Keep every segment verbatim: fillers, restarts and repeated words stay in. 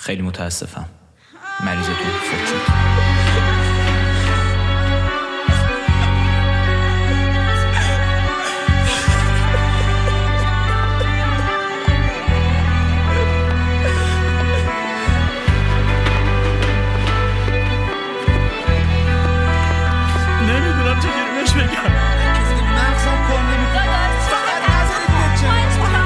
خیلی متاسفم. مریضتون فوت شد. نمیدونم چجوری بهش بگم. کسی که مغزم کار نمیکنه. فقط نظری دیگه چه؟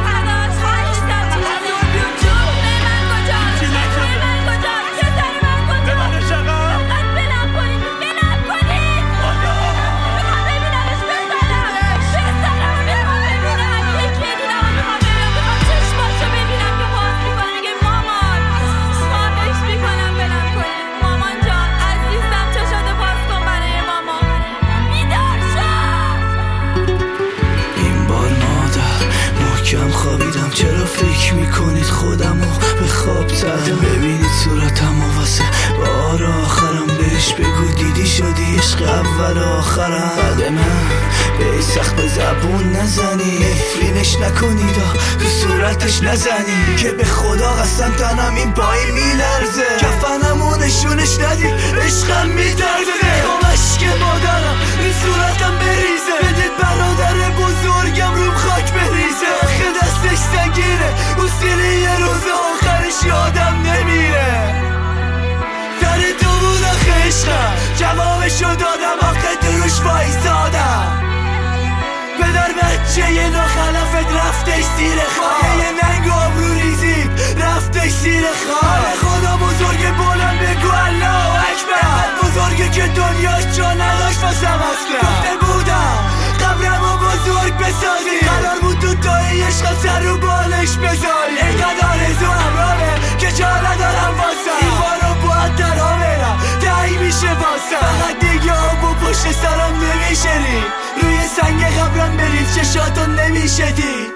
کم خوابیدم، چرا فکر میکنید خودمو به خواب زدم؟ ببینید صورتمو واسه بار آخرم، بهش بگو دیدی شدی عشق اول آخرم. بعد من به سخت به زبون نزنی، نفرینش نکنید تو صورتش نزنی، که به خدا قسم تنم این پایی میلرزه، کفنمو نشونش ندید عشقم میدرده. کامش که مادرم این صورتم بریزه، بدید برادر بزرگم روم خاک بریزه. دستش سنگینه، اصیلی یه روز آخرش یادم نمیره. در تو بود آخه عشقم، جوابشو دادم آخه تو روش وایسادم. پدر بچه یه ناخلفت رفتش زیر خواهی، یه ننگ و آبرو ریزید رفتش زیر خواه. خدا بزرگ بلند بگو الله اکبر، بزرگه که دنیاش جا نداشت واسم اصلا. گفته بودم قبرمو بزرگ بسازی، قرار بود تو تایی عشقم سر رو بالش بذاری. اینقدر آرزو همراهه که جا ندارم واسم، این بارو باید درها برم دهی میشه واسم. فقط دیگه آبو پشت سرم نمیشه ری، روی سنگ قبرم برید چشاتو نمیشه دی.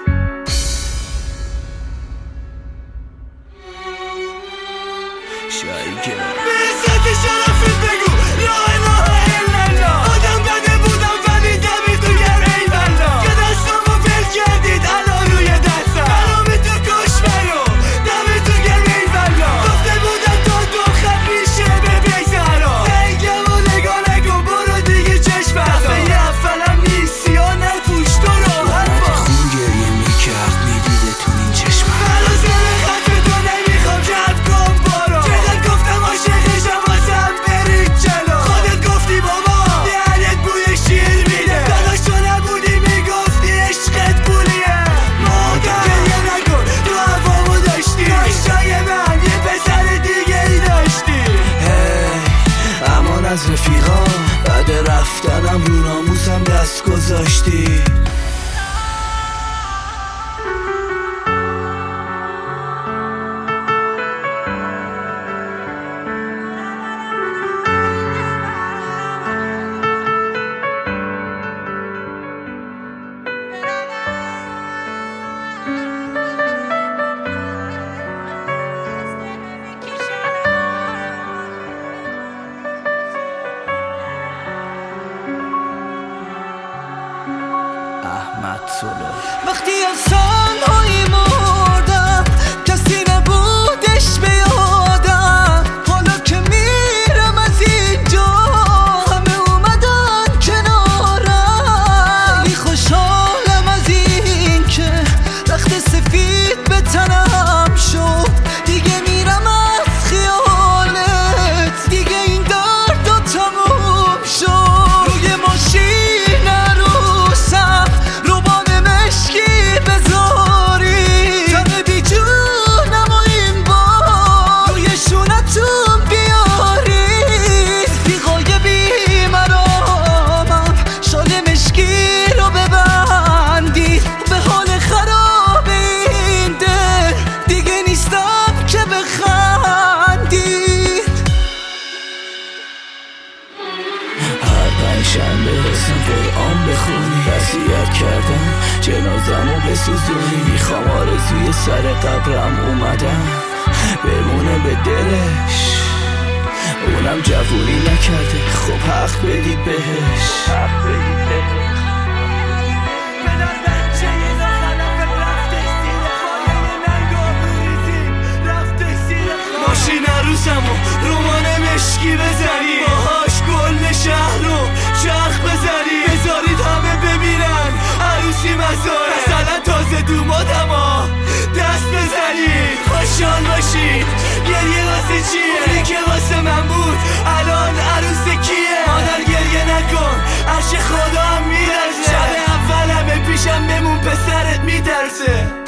شایی که بزد شرفت بگو لا اله الا الله. آدم بده بودم ولی دمی تو گر ایوالا، که دستمو بل کردید الان روی دستم. برام تو کش برو دمی تو گر ایوالا، گفته بودم تا دو خط میشه به بیزارا. نگم و نگاه نگو برو دیگه چشم بردار، دفعه اولم نیستی یا نپوش تو راحت با. خون گریه میکرد میدیده تو این چشم برازم خط تو نمیخوام جد کن برو. چقدر گفتم عاشقشم واسم برید جلو، خودت گفتی بابا دهنت بوی شیر میده. داداش تو نبودی میگفتی عشقت پولیه. مادر گریه نکن تو هوامو داشتی، داشتای من یه پسر دیگه ای داشتی. هی امان از رفیقا، بعد رفتنم رو ناموسم دست گذاشتی. احمد سولو. وقتی از تنهایی مردم کسی نبودش به یادم، حالا که میرم از اینجا همه اومدن کنارم. خیلی خوشحالم از این که رخت سفید به تنم شد، دیگه میرم از خیالت، دیگه این درد و تموم شد. روی ماشین عروسم روبان مشکی بذاری، تن بی جونم و این بار روی شونتون بیاری. رفیقای بی مرامم شال مشکی رو ببندید، به حال خراب این دل دیگه نیستم که بخندید. هر پنجشنبه حسن قرآن بخونی، وصیت کردم جنازمو بسوزونی. میخوام آرزوی سر قبرم اومدم بمونه به دلش، اونم جوونی نکرده خب حق بدید بهش. حق بدید بهش. پدر بچه یه ناخلفت رفتش زیر خواهی، یه ننگ آبرو ریزید رفتش زیر خواهی. برسه.